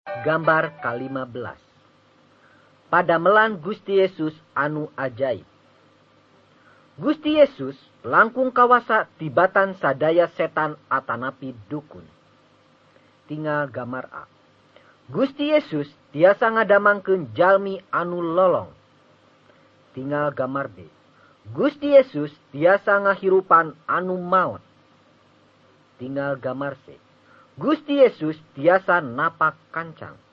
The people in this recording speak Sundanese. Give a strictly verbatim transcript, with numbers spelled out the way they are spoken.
Gambar kalima belas. Padamelan Gusti Yesus anu ajaib. Gusti Yesus langkung kawasa tibatan sadaya setan atanapi dukun. Tinggal gambar A. Gusti Yesus tiasa ngadamangkeun jalmi anu lolong. Tinggal gambar B. Gusti Yesus tiasa ngahirupan anu maot. Tinggal gambar C. Gusti Yesus tiasa napak kancang.